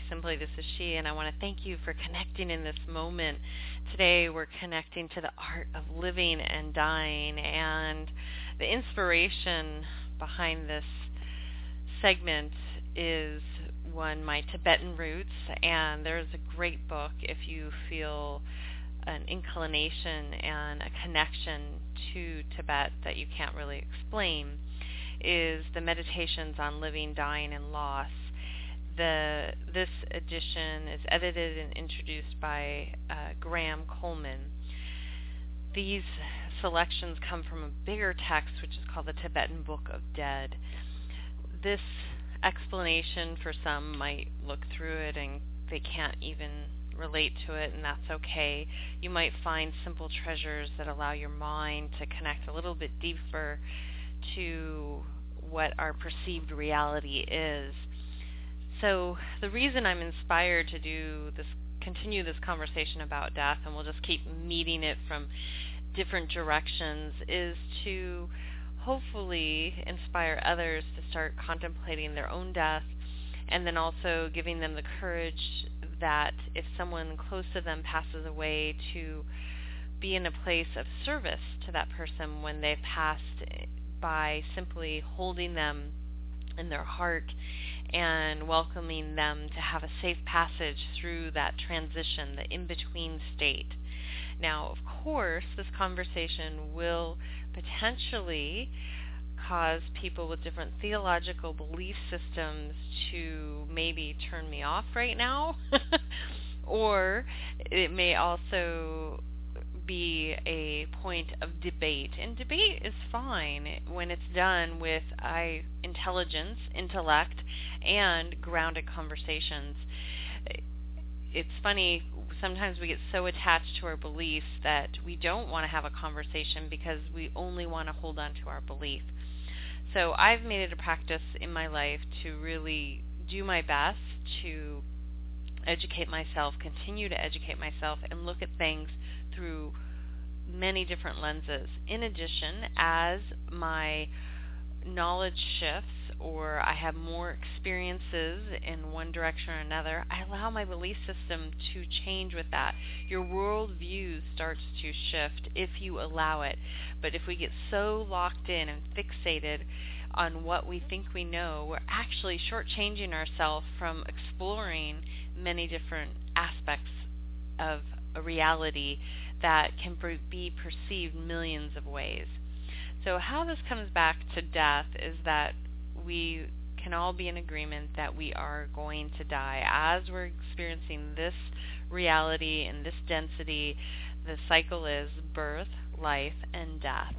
Simply This Is She, and I want to thank you for connecting in this moment. Today we're connecting to the art of living and dying, and the inspiration behind this segment is one, my Tibetan roots, and there's a great book if you feel an inclination and a connection to Tibet that you can't really explain, is the Meditations on Living, Dying, and Loss. This edition is edited and introduced by Graham Coleman. These selections come from a bigger text, which is called the Tibetan Book of Dead. This explanation, for some, might look through it and they can't even relate to it, and that's okay. You might find simple treasures that allow your mind to connect a little bit deeper to what our perceived reality is. So the reason I'm inspired to continue this conversation about death, and we'll just keep meeting it from different directions, is to hopefully inspire others to start contemplating their own death, and then also giving them the courage that if someone close to them passes away, to be in a place of service to that person when they've passed, by simply holding them in their heart and welcoming them to have a safe passage through that transition, the in-between state. Now, of course, this conversation will potentially cause people with different theological belief systems to maybe turn me off right now, or it may also be a point of debate. And debate is fine when it's done with intelligence, intellect, and grounded conversations. It's funny, sometimes we get so attached to our beliefs that we don't want to have a conversation because we only want to hold on to our belief. So I've made it a practice in my life to really do my best to educate myself, continue to educate myself, and look at things through many different lenses. In addition, as my knowledge shifts or I have more experiences in one direction or another, I allow my belief system to change with that. Your worldview starts to shift if you allow it. But if we get so locked in and fixated on what we think we know, we're actually shortchanging ourselves from exploring many different aspects of a reality that can be perceived millions of ways. So how this comes back to death is that we can all be in agreement that we are going to die. As we're experiencing this reality and this density, the cycle is birth, life, and death.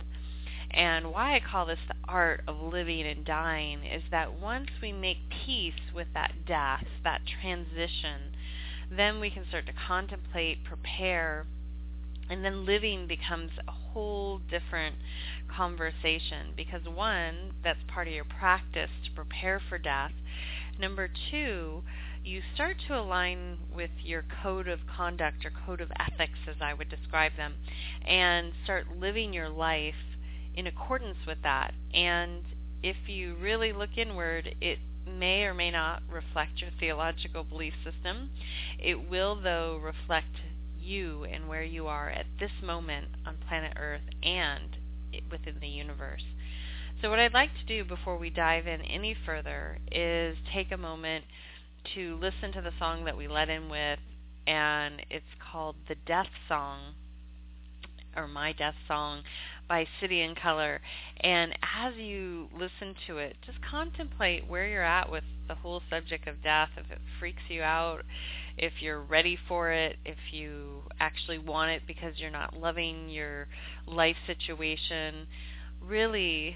And why I call this the art of living and dying is that once we make peace with that death, that transition, then we can start to contemplate, prepare, and then living becomes a whole different conversation, because one, that's part of your practice to prepare for death. Number two, you start to align with your code of conduct or code of ethics, as I would describe them, and start living your life in accordance with that. And if you really look inward, it may or may not reflect your theological belief system. It will, though, reflect you and where you are at this moment on planet Earth and within the universe. So what I'd like to do before we dive in any further is take a moment to listen to the song that we led in with, and it's called The Death Song, or My Death Song, by City and Color. And as you listen to it, just contemplate where you're at with the whole subject of death, if it freaks you out, if you're ready for it, if you actually want it because you're not loving your life situation. Really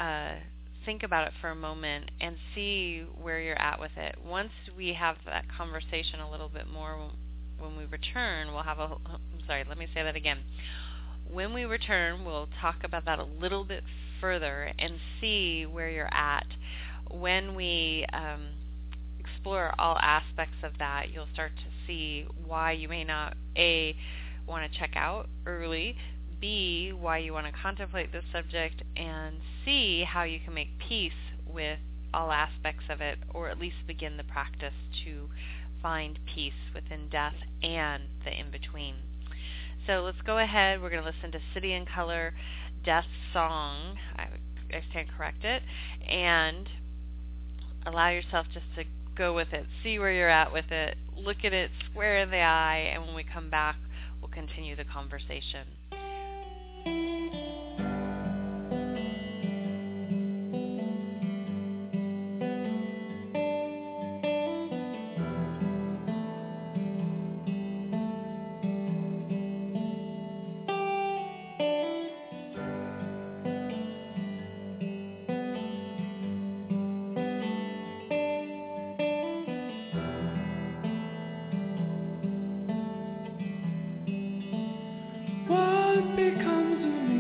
think about it for a moment and see where you're at with it. Once we have that conversation a little bit more, when we return, we'll have let me say that again. When we return, we'll talk about that a little bit further and see where you're at. When we explore all aspects of that, you'll start to see why you may not, A, want to check out early, B, why you want to contemplate this subject, and C, how you can make peace with all aspects of it, or at least begin the practice to find peace within death and the in-between. So let's go ahead. We're going to listen to City and Color, Death Song. I stand corrected. And allow yourself just to go with it. See where you're at with it. Look at it square in the eye. And when we come back, we'll continue the conversation. What becomes of me?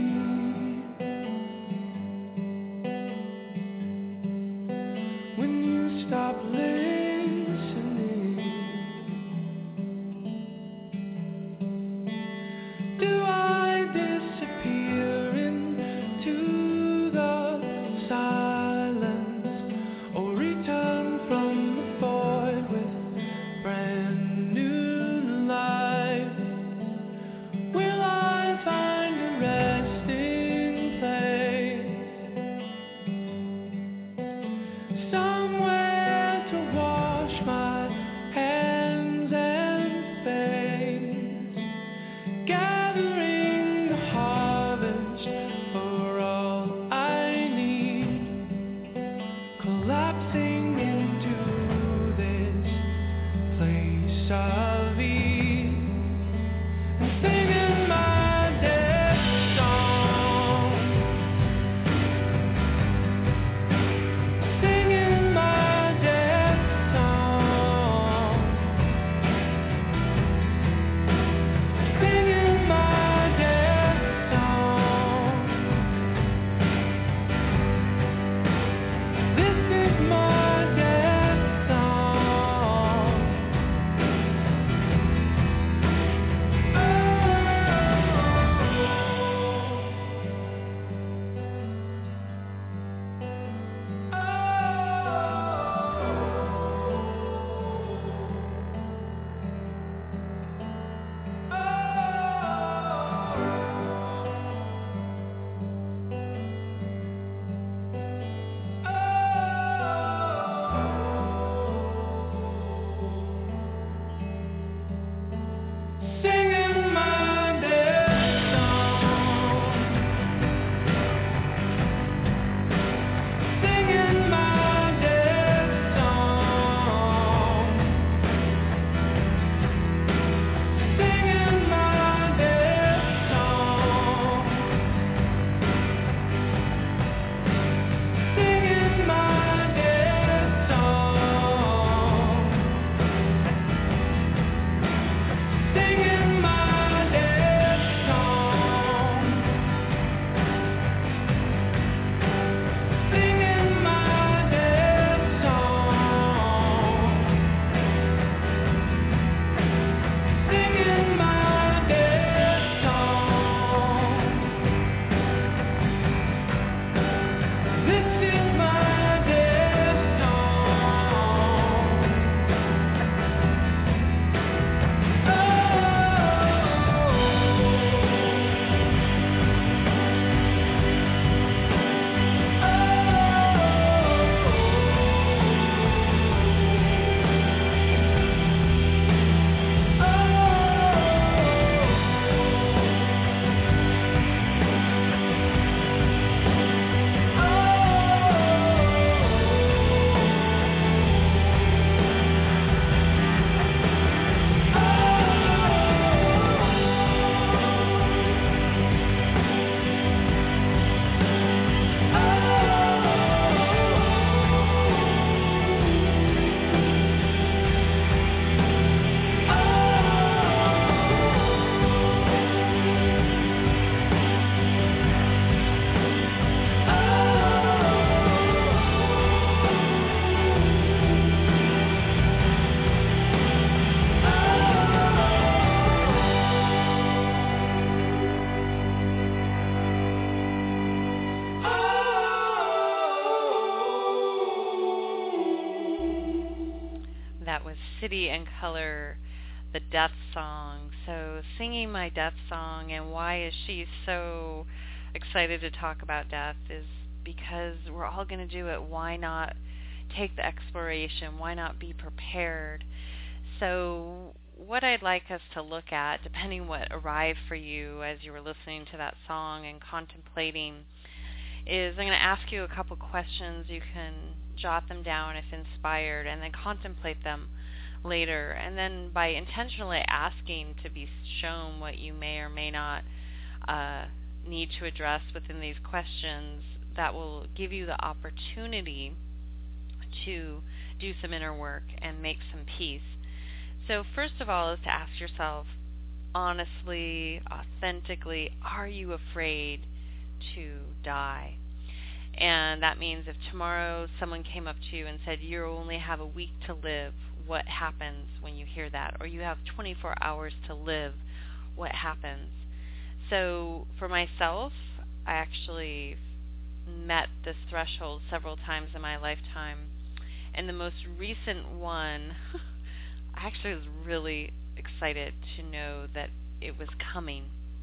City and Color, the death song. So singing my death song, and why is she so excited to talk about death, is because we're all going to do it. Why not take the exploration? Why not be prepared? So what I'd like us to look at, depending what arrived for you as you were listening to that song and contemplating, is I'm going to ask you a couple questions. You can jot them down if inspired, and then contemplate them later. And then by intentionally asking to be shown what you may or may not need to address within these questions, that will give you the opportunity to do some inner work and make some peace. So first of all is to ask yourself, honestly, authentically, are you afraid to die? And that means if tomorrow someone came up to you and said, you only have a week to live, what happens when you hear that? Or you have 24 hours to live, what happens? So for myself, I actually met this threshold several times in my lifetime. And the most recent one, I actually was really excited to know that it was coming.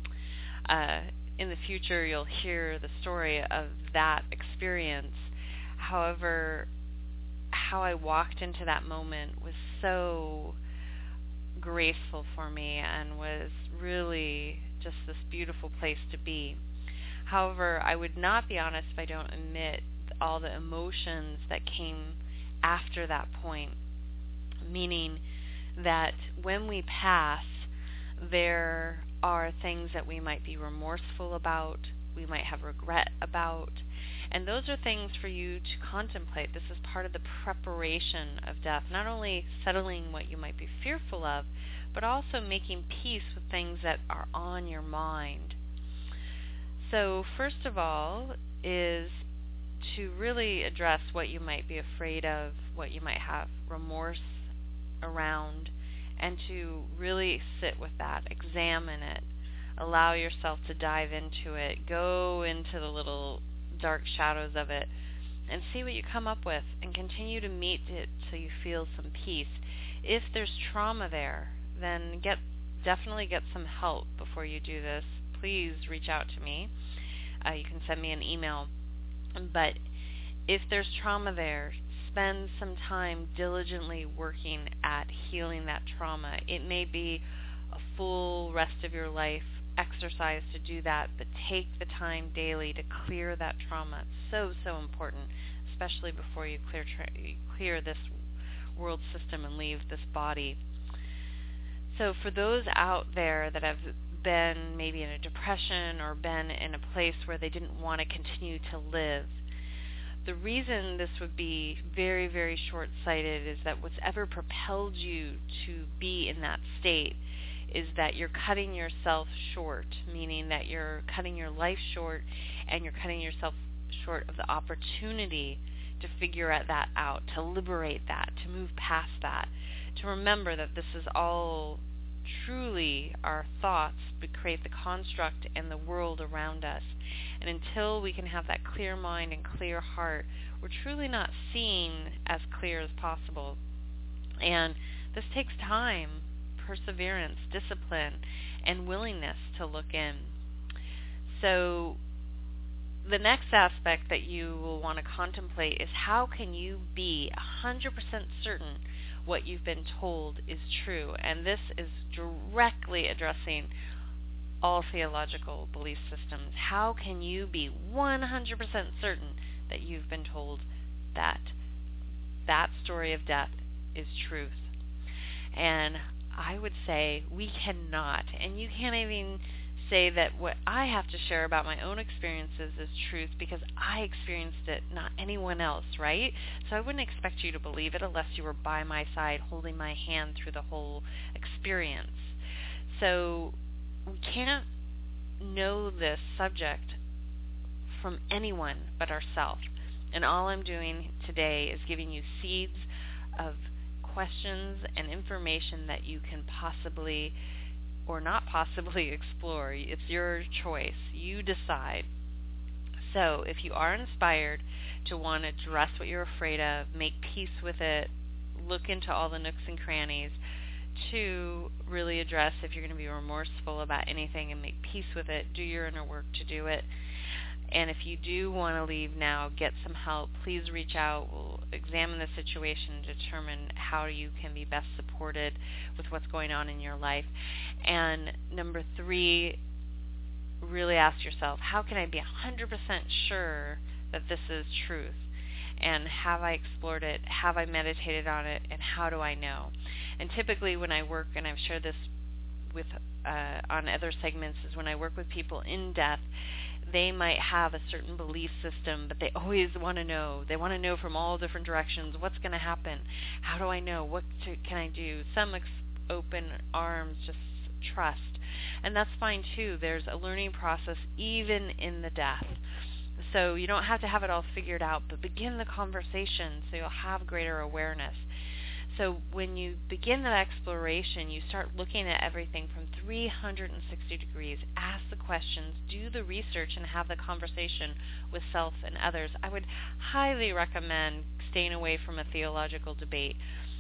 In the future, you'll hear the story of that experience. However, how I walked into that moment was so graceful for me and was really just this beautiful place to be. However, I would not be honest if I don't admit all the emotions that came after that point, meaning that when we pass, there are things that we might be remorseful about, we might have regret about, and those are things for you to contemplate. This is part of the preparation of death, not only settling what you might be fearful of, but also making peace with things that are on your mind. So first of all is to really address what you might be afraid of, what you might have remorse around, and to really sit with that, examine it, allow yourself to dive into it, go into the little dark shadows of it, and see what you come up with, and continue to meet it so you feel some peace. If there's trauma there, then definitely get some help before you do this. Please reach out to me. You can send me an email. But if there's trauma there, spend some time diligently working at healing that trauma. It may be a full rest of your life exercise to do that, but take the time daily to clear that trauma. It's so important, especially before you clear this world system and leave this body. So for those out there that have been maybe in a depression or been in a place where they didn't want to continue to live, the reason this would be very, very short-sighted is that what's ever propelled you to be in that state is that you're cutting yourself short, meaning that you're cutting your life short, and you're cutting yourself short of the opportunity to figure that out, to liberate that, to move past that, to remember that this is all truly our thoughts that create the construct and the world around us. And until we can have that clear mind and clear heart, we're truly not seeing as clear as possible. And this takes time, perseverance, discipline, and willingness to look in. So the next aspect that you will want to contemplate is, how can you be 100% certain what you've been told is true? And this is directly addressing all theological belief systems. How can you be 100% certain that you've been told that that story of death is truth? And I would say we cannot. And you can't even say that what I have to share about my own experiences is truth, because I experienced it, not anyone else, right? So I wouldn't expect you to believe it unless you were by my side holding my hand through the whole experience. So we can't know this subject from anyone but ourselves. And all I'm doing today is giving you seeds of questions and information that you can possibly or not possibly explore. It's your choice. You decide. So if you are inspired to want to address what you're afraid of, make peace with it, look into all the nooks and crannies to really address if you're going to be remorseful about anything and make peace with it. Do your inner work to do it. And if you do want to leave now, get some help, please reach out. We'll examine the situation and determine how you can be best supported with what's going on in your life. And number 3, really ask yourself, how can I be 100% sure that this is truth? And have I explored it? Have I meditated on it? And how do I know? And typically when I work, and I've shared this with on other segments, is when I work with people in death, they might have a certain belief system, but they always want to know. They want to know from all different directions, what's going to happen? How do I know? What can I do? Some open arms, just trust. And that's fine too. There's a learning process even in the death. So you don't have to have it all figured out, but begin the conversation so you'll have greater awareness. So when you begin that exploration, you start looking at everything from 360 degrees. Ask the questions, do the research, and have the conversation with self and others. I would highly recommend staying away from a theological debate.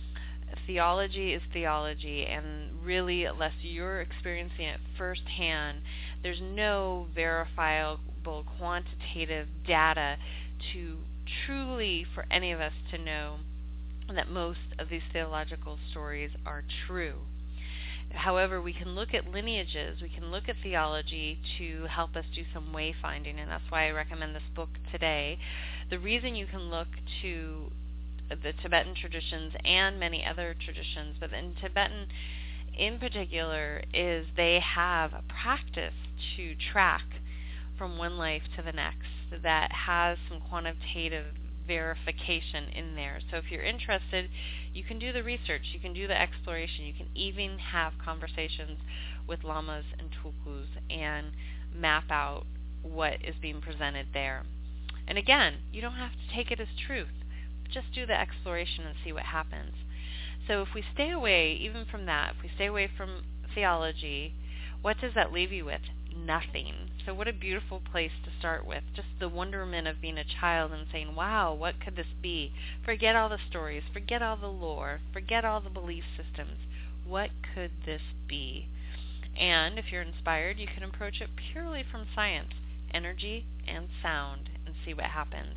Theology is theology, and really, unless you're experiencing it firsthand, there's no verifiable quantitative data to truly, for any of us to know that most of these theological stories are true. However, we can look at lineages, we can look at theology to help us do some wayfinding, and that's why I recommend this book today. The reason you can look to the Tibetan traditions and many other traditions, but in Tibetan in particular, is they have a practice to track from one life to the next that has some quantitative verification in there. So if you're interested, you can do the research, you can do the exploration, you can even have conversations with lamas and tulkus and map out what is being presented there. And again, you don't have to take it as truth. Just do the exploration and see what happens. So if we stay away even from that, if we stay away from theology, what does that leave you with? Nothing. So what a beautiful place to start with. Just the wonderment of being a child and saying, wow, what could this be? Forget all the stories, forget all the lore, forget all the belief systems. What could this be? And if you're inspired, you can approach it purely from science, energy, and sound, and see what happens.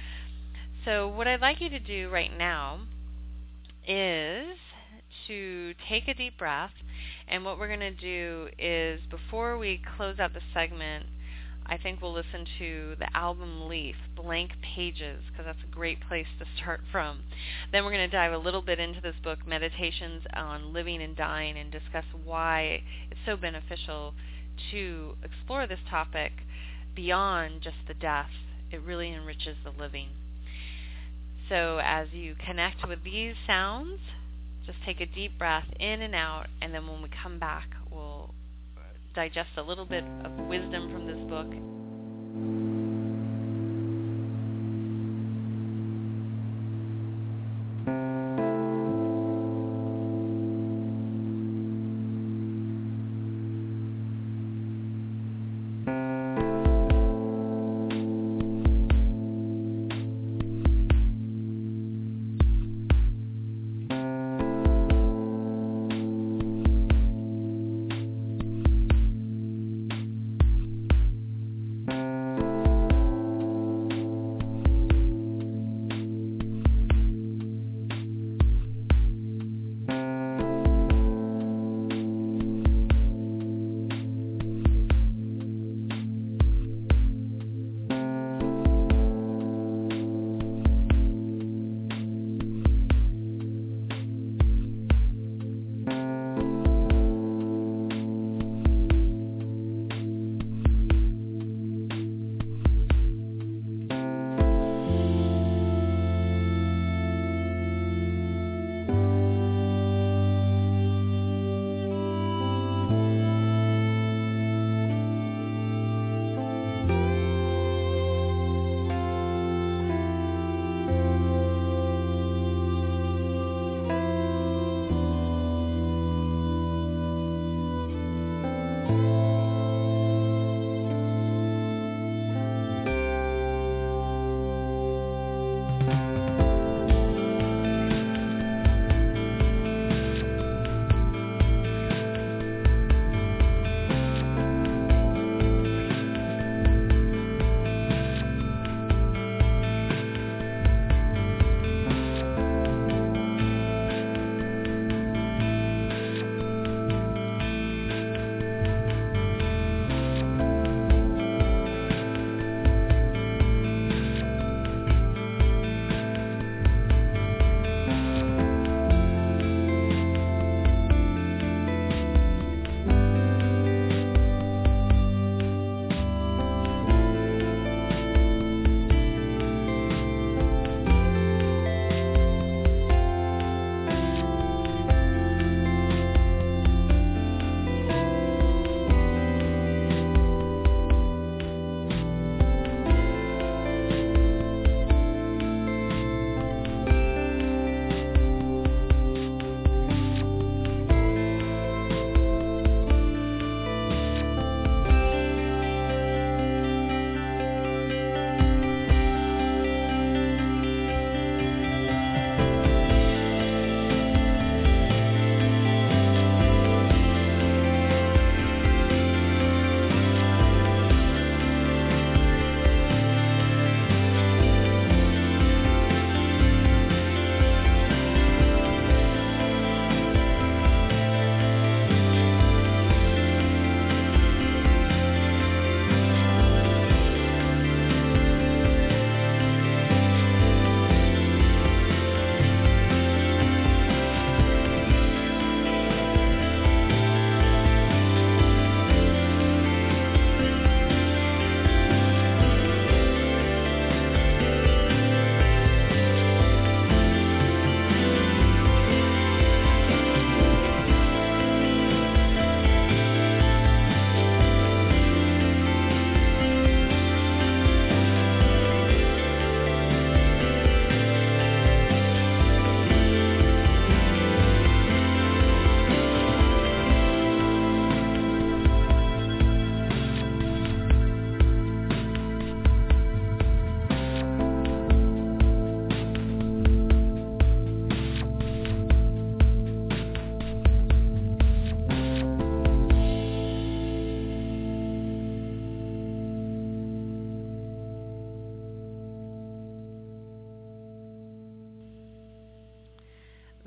So what I'd like you to do right now is to take a deep breath, and what we're going to do is, before we close out the segment, I think we'll listen to the album Leaf, Blank Pages, because that's a great place to start from. Then we're going to dive a little bit into this book, Meditations on Living and Dying, and discuss why it's so beneficial to explore this topic beyond just the death. It really enriches the living. So as you connect with these sounds, just take a deep breath in and out, and then when we come back, we'll digest a little bit of wisdom from this book.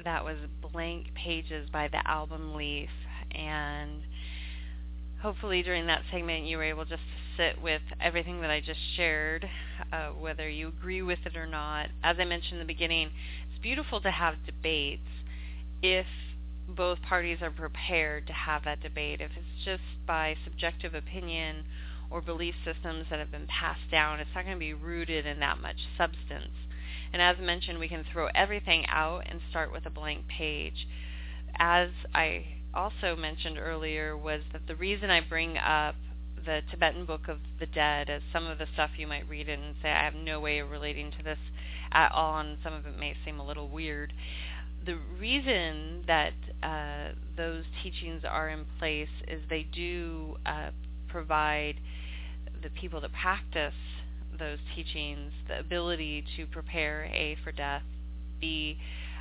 That was Blank Pages by the Album Leaf. And hopefully during that segment you were able just to sit with everything that I just shared, whether you agree with it or not. As I mentioned in the beginning, it's beautiful to have debates if both parties are prepared to have that debate. If it's just by subjective opinion or belief systems that have been passed down, it's not going to be rooted in that much substance. And as mentioned, we can throw everything out and start with a blank page. As I also mentioned earlier, was that the reason I bring up the Tibetan Book of the Dead, as some of the stuff you might read it and say, I have no way of relating to this at all, and some of it may seem a little weird. The reason that those teachings are in place is they do provide the people that practice those teachings the ability to prepare, A, for death, B,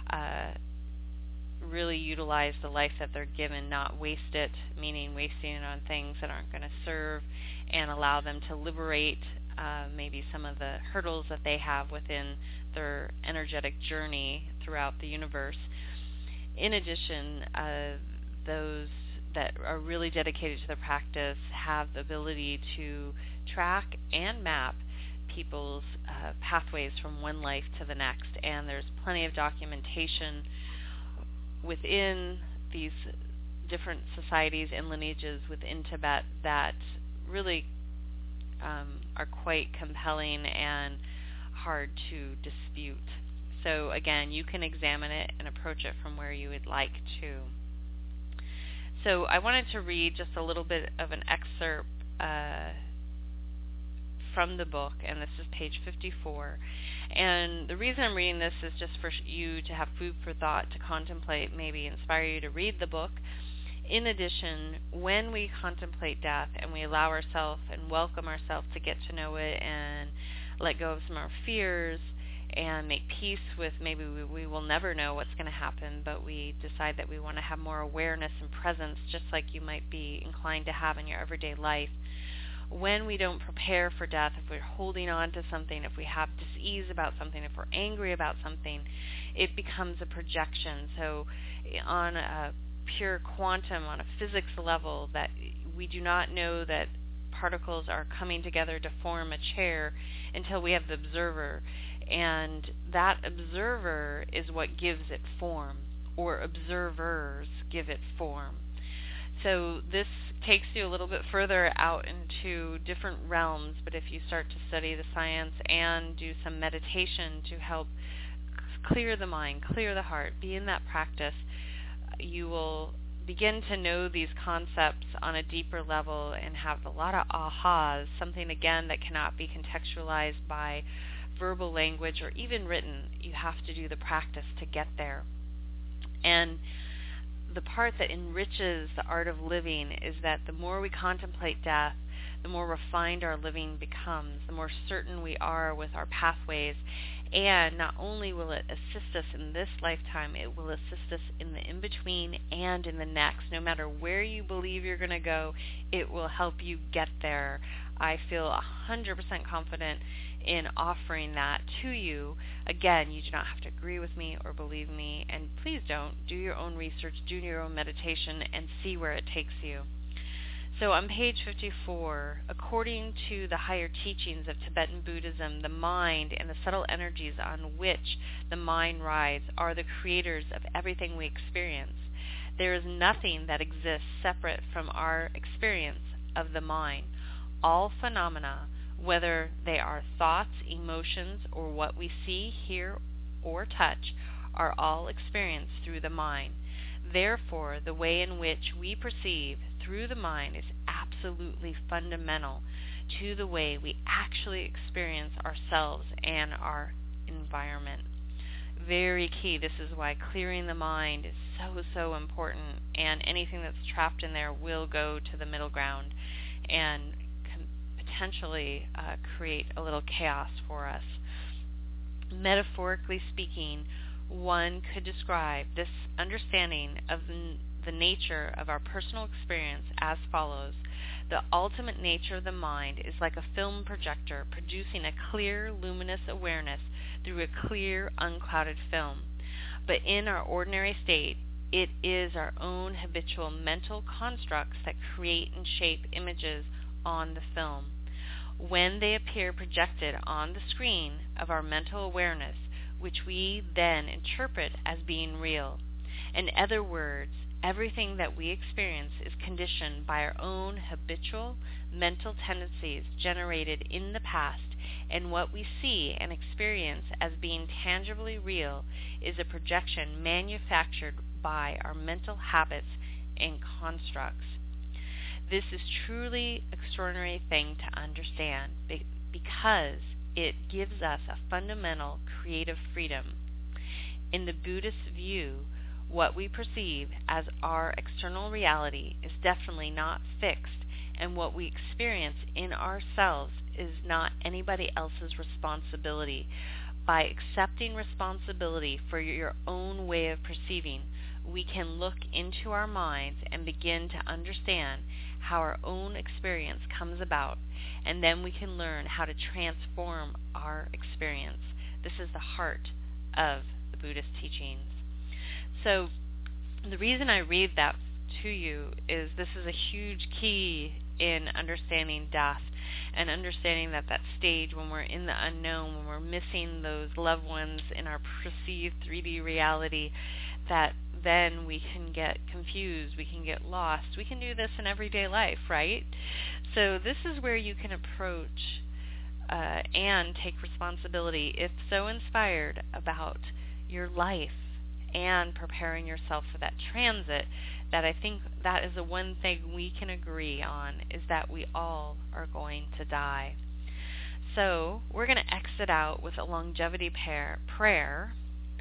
really utilize the life that they're given, not waste it, meaning wasting it on things that aren't going to serve, and allow them to liberate maybe some of the hurdles that they have within their energetic journey throughout the universe. In addition, those that are really dedicated to the practice have the ability to track and map people's pathways from one life to the next, and there's plenty of documentation within these different societies and lineages within Tibet that really are quite compelling and hard to dispute. So again, you can examine it and approach it from where you would like to. So I wanted to read just a little bit of an excerpt from the book, and this is page 54. And the reason I'm reading this is just for you to have food for thought, to contemplate, maybe inspire you to read the book. In addition, when we contemplate death and we allow ourselves and welcome ourselves to get to know it and let go of some of our fears and make peace with maybe we will never know what's going to happen, but we decide that we want to have more awareness and presence, just like you might be inclined to have in your everyday life. When we don't prepare for death, if we're holding on to something, if we have dis-ease about something, if we're angry about something, it becomes a projection. So on a pure quantum, on a physics level, that we do not know that particles are coming together to form a chair until we have the observer. And that observer is what gives it form, or observers give it form. So this takes you a little bit further out into different realms, but if you start to study the science and do some meditation to help clear the mind, clear the heart, be in that practice, you will begin to know these concepts on a deeper level and have a lot of ahas, something again that cannot be contextualized by verbal language or even written. You have to do the practice to get there. And the part that enriches the art of living is that the more we contemplate death, the more refined our living becomes, the more certain we are with our pathways. And not only will it assist us in this lifetime, it will assist us in the in-between and in the next. No matter where you believe you're going to go, it will help you get there. I feel 100% confident in offering that to you. Again, you do not have to agree with me or believe me, and please don't. Do your own research, do your own meditation, and see where it takes you. So on page 54, according to the higher teachings of Tibetan Buddhism, the mind and the subtle energies on which the mind rides are the creators of everything we experience. There is nothing that exists separate from our experience of the mind. All phenomena, whether they are thoughts, emotions, or what we see, hear, or touch, are all experienced through the mind. Therefore, the way in which we perceive through the mind is absolutely fundamental to the way we actually experience ourselves and our environment. Very key. This is why clearing the mind is so important, and anything that's trapped in there will go to the middle ground and potentially create a little chaos for us. Metaphorically speaking, one could describe this understanding of the nature of our personal experience as follows. The ultimate nature of the mind is like a film projector producing a clear, luminous awareness through a clear, unclouded film. But in our ordinary state, it is our own habitual mental constructs that create and shape images on the film. When they appear projected on the screen of our mental awareness, which we then interpret as being real. In other words, everything that we experience is conditioned by our own habitual mental tendencies generated in the past, and what we see and experience as being tangibly real is a projection manufactured by our mental habits and constructs. This is truly an extraordinary thing to understand because it gives us a fundamental creative freedom. In the Buddhist view, what we perceive as our external reality is definitely not fixed, and what we experience in ourselves is not anybody else's responsibility. By accepting responsibility for your own way of perceiving, we can look into our minds and begin to understand how our own experience comes about, and then we can learn how to transform our experience. This is the heart of the Buddhist teachings. So the reason I read that to you is this is a huge key in understanding death and understanding that stage when we're in the unknown, when we're missing those loved ones in our perceived 3D reality, that then we can get confused, we can get lost. We can do this in everyday life, right? So this is where you can approach and take responsibility, if so inspired, about your life and preparing yourself for that transit. That I think that is the one thing we can agree on, is that we all are going to die. So we're going to exit out with a longevity prayer,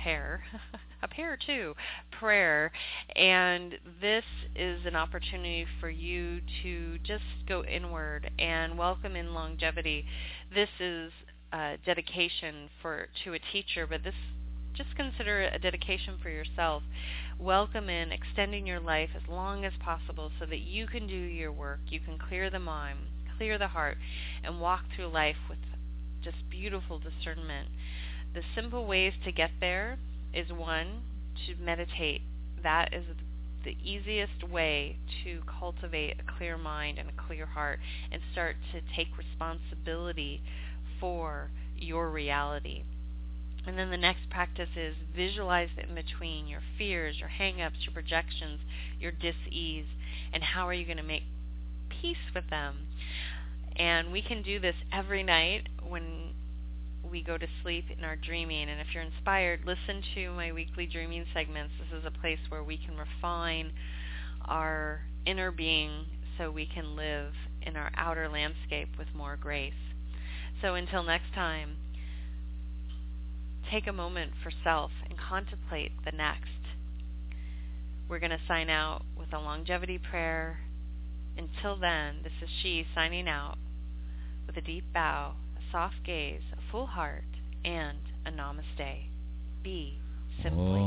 and this is an opportunity for you to just go inward and welcome in longevity. This is a dedication to a teacher, but this, just consider it a dedication for yourself. Welcome in extending your life as long as possible so that you can do your work. You can clear the mind, clear the heart, and walk through life with just beautiful discernment. The simple ways to get there is, one, to meditate. That is the easiest way to cultivate a clear mind and a clear heart and start to take responsibility for your reality. And then the next practice is visualize the in-between, your fears, your hang-ups, your projections, your dis-ease, and how are you going to make peace with them. And we can do this every night when we go to sleep in our dreaming. And if you're inspired, listen to my weekly dreaming segments. This is a place where we can refine our inner being so we can live in our outer landscape with more grace. So until next time, take a moment for self and contemplate the next. We're going to sign out with a longevity prayer. Until then, this is she signing out with a deep bow, a soft gaze, a full heart, and a namaste. Be simply.